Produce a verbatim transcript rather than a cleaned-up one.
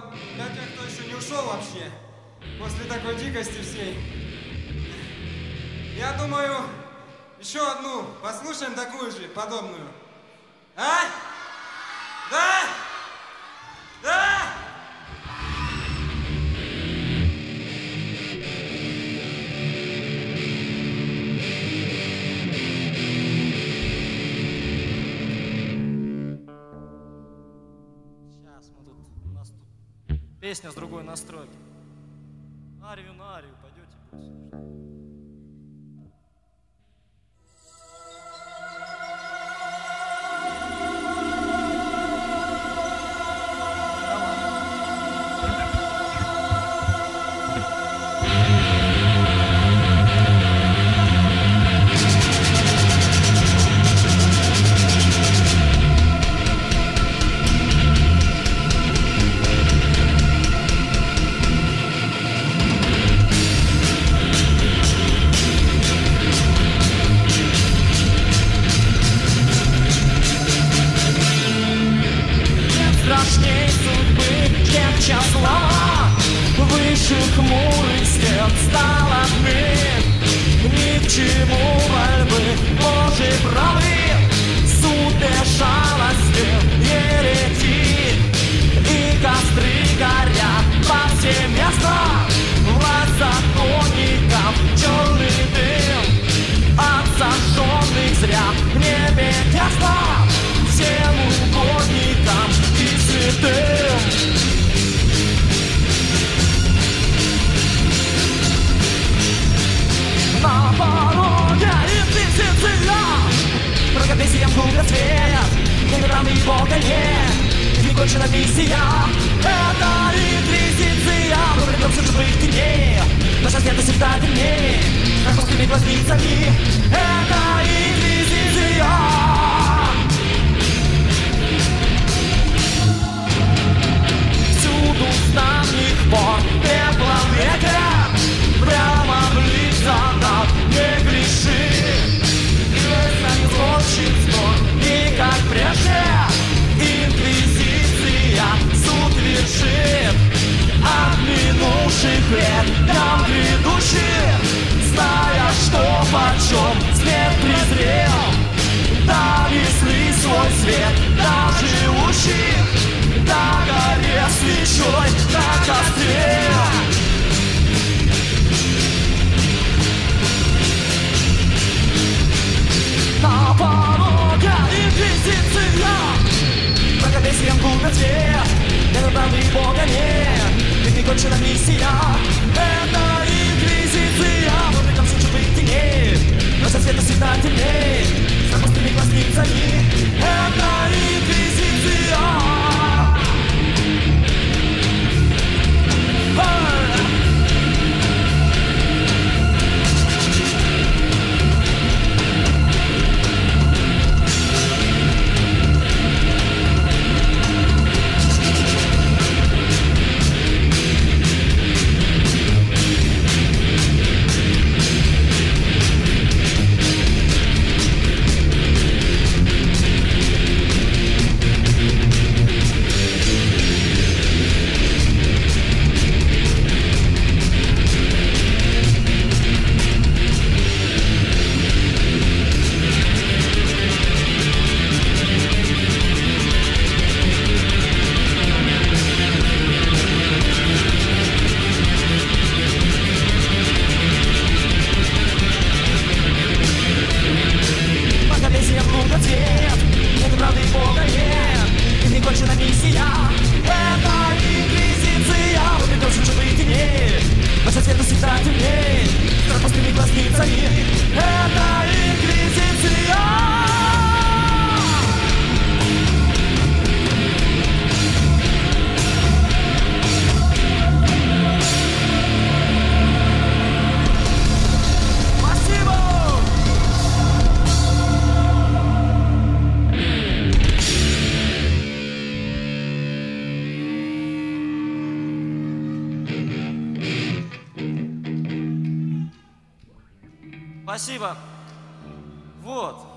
для тех, кто еще не ушел вообще, после такой дикости всей, я думаю, еще одну послушаем такую же, подобную. А? Да? Да? Песня с другой настройки. Арию на арию пойдете, будет слушать. Страшней судьбы, чем числа, выше хмурых стен стал одним. Ни к чему мольбы, Божьи правы, суд безжалостен, еретик. И костры горят по всем местам, власть законников, черный дым от сожженных зря в небе ясно. Всем угодникам и святым на пороге инквизиция, прокопесием губят свет, неверный Бога нет, не кончена миссия. Это инквизиция, мы придемся живых теней, наша света всегда темней, страховскими глазницами. Это инквизиция. С давних пор пеплом века прямо в лица нам не греши. И злочин снова не как прежде. Инквизиция суд вершит от минувших лет нам грядущих, зная, что почем смерть презрел, донесли свой свет до живущих, на горе свечой на костре. На пороге инквизиция, прокопесием губят свет, неправды Бога нет, ведь не кончена миссия. Это инквизиция, мы придемся живых теней, наша света всегда темней, с запустыми глазницами. Это инквизиция. Спасибо. Вот.